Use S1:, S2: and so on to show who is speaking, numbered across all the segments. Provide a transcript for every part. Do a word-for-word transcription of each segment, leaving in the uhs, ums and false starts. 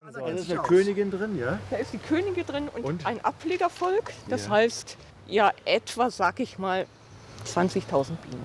S1: Da ist eine Königin drin, ja?
S2: Da ist die Königin drin und,
S1: und?
S2: ein Ablegervolk. Das
S1: ja.
S2: heißt, ja, etwa, sag ich mal, zwanzigtausend Bienen.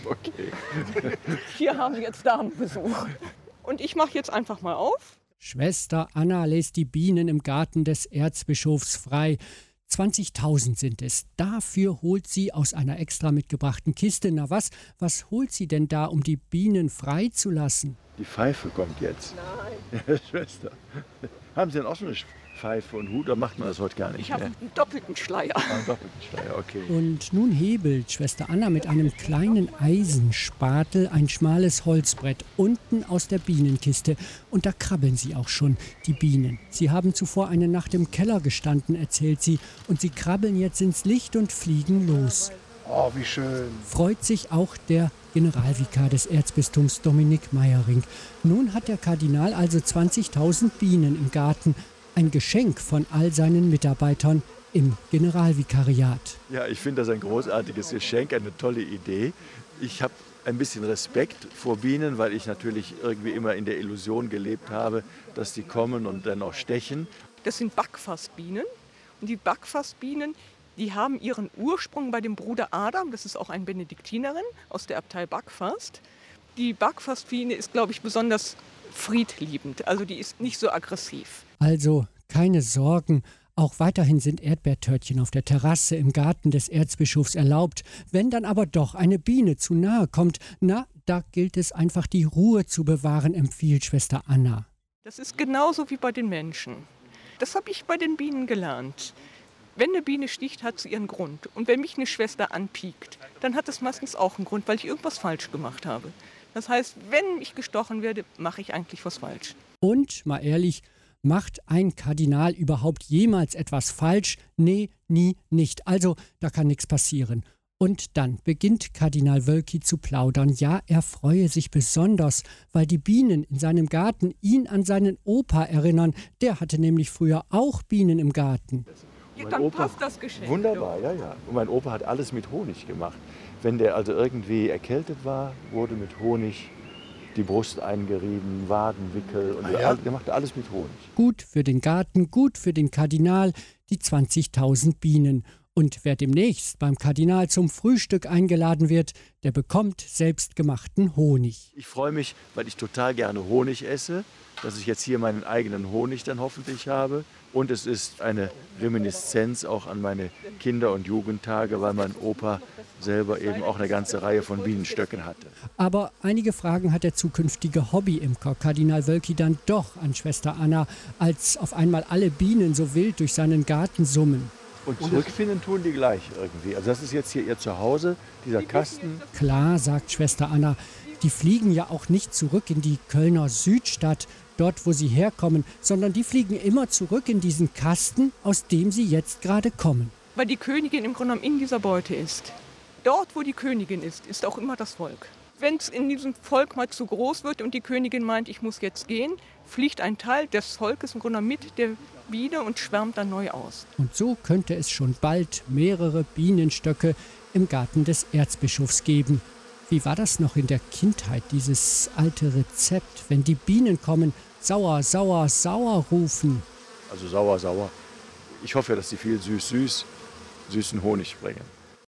S1: Okay.
S2: Hier haben wir jetzt Damenbesuch. Und ich mache jetzt einfach mal auf.
S3: Schwester Anna lässt die Bienen im Garten des Erzbischofs frei. zwanzigtausend sind es. Dafür holt sie aus einer extra mitgebrachten Kiste. Na was, was holt sie denn da, um die Bienen freizulassen?
S1: Die Pfeife kommt jetzt.
S2: Nein.
S1: Ja, Schwester. Haben Sie denn auch so eine Pfeife und Hut? Oder macht man das heute gar nicht
S2: Ich habe
S1: mehr?
S2: einen doppelten Schleier.
S1: Ah, einen doppelten Schleier, okay.
S3: Und nun hebelt Schwester Anna mit einem kleinen Eisenspatel ein schmales Holzbrett unten aus der Bienenkiste. Und da krabbeln sie auch schon, die Bienen. Sie haben zuvor eine Nacht im Keller gestanden, erzählt sie. Und sie krabbeln jetzt ins Licht und fliegen los.
S1: Oh, wie schön.
S3: Freut sich auch der Generalvikar des Erzbistums Dominik Meyering. Nun hat der Kardinal also zwanzigtausend Bienen im Garten. Ein Geschenk von all seinen Mitarbeitern im Generalvikariat.
S1: Ja, ich finde das ein großartiges Geschenk, eine tolle Idee. Ich habe ein bisschen Respekt vor Bienen, weil ich natürlich irgendwie immer in der Illusion gelebt habe, dass die kommen und dann auch stechen.
S2: Das sind Backfassbienen. Und die Backfassbienen, die haben ihren Ursprung bei dem Bruder Adam. Das ist auch eine Benediktinerin aus der Abtei Backfast. Die Backfassbiene ist, glaube ich, besonders friedliebend. Also die ist nicht so aggressiv.
S3: Also keine Sorgen. Auch weiterhin sind Erdbeertörtchen auf der Terrasse im Garten des Erzbischofs erlaubt. Wenn dann aber doch eine Biene zu nahe kommt, na, da gilt es einfach, die Ruhe zu bewahren, empfiehlt Schwester Anna.
S2: Das ist genauso wie bei den Menschen. Das habe ich bei den Bienen gelernt. Wenn eine Biene sticht, hat sie ihren Grund. Und wenn mich eine Schwester anpiekt, dann hat es meistens auch einen Grund, weil ich irgendwas falsch gemacht habe. Das heißt, wenn ich gestochen werde, mache ich eigentlich was falsch.
S3: Und, mal ehrlich, macht ein Kardinal überhaupt jemals etwas falsch? Nee, nie, nicht. Also, da kann nichts passieren. Und dann beginnt Kardinal Wölki zu plaudern. Ja, er freue sich besonders, weil die Bienen in seinem Garten ihn an seinen Opa erinnern. Der hatte nämlich früher auch Bienen im Garten.
S2: Ja, dann Opa, passt das Geschenk.
S1: Wunderbar, ja, ja. Und mein Opa hat alles mit Honig gemacht. Wenn der also irgendwie erkältet war, wurde mit Honig die Brust eingerieben, Wadenwickel. Und ah, ja? Der machte alles mit Honig.
S3: Gut für den Garten, gut für den Kardinal, die zwanzigtausend Bienen. Und wer demnächst beim Kardinal zum Frühstück eingeladen wird, der bekommt selbstgemachten Honig.
S1: Ich freue mich, weil ich total gerne Honig esse, dass ich jetzt hier meinen eigenen Honig dann hoffentlich habe. Und es ist eine Reminiszenz auch an meine Kinder- und Jugendtage, weil mein Opa selber eben auch eine ganze Reihe von Bienenstöcken hatte.
S3: Aber einige Fragen hat der zukünftige Hobbyimker Kardinal Wölki dann doch an Schwester Anna, als auf einmal alle Bienen so wild durch seinen Garten summen.
S1: Und zurückfinden tun die gleich irgendwie. Also das ist jetzt hier ihr Zuhause, dieser Kasten.
S3: Klar, sagt Schwester Anna, die fliegen ja auch nicht zurück in die Kölner Südstadt, dort wo sie herkommen, sondern die fliegen immer zurück in diesen Kasten, aus dem sie jetzt gerade kommen.
S2: Weil die Königin im Grunde genommen in dieser Beute ist. Dort, wo die Königin ist, ist auch immer das Volk. Wenn es in diesem Volk mal zu groß wird und die Königin meint, ich muss jetzt gehen, fliegt ein Teil des Volkes im Grunde genommen mit der Biene und schwärmt dann neu aus.
S3: Und so könnte es schon bald mehrere Bienenstöcke im Garten des Erzbischofs geben. Wie war das noch in der Kindheit, dieses alte Rezept, wenn die Bienen kommen, sauer, sauer, sauer rufen?
S1: Also sauer, sauer. Ich hoffe, dass sie viel süß, süß, süßen Honig bringen.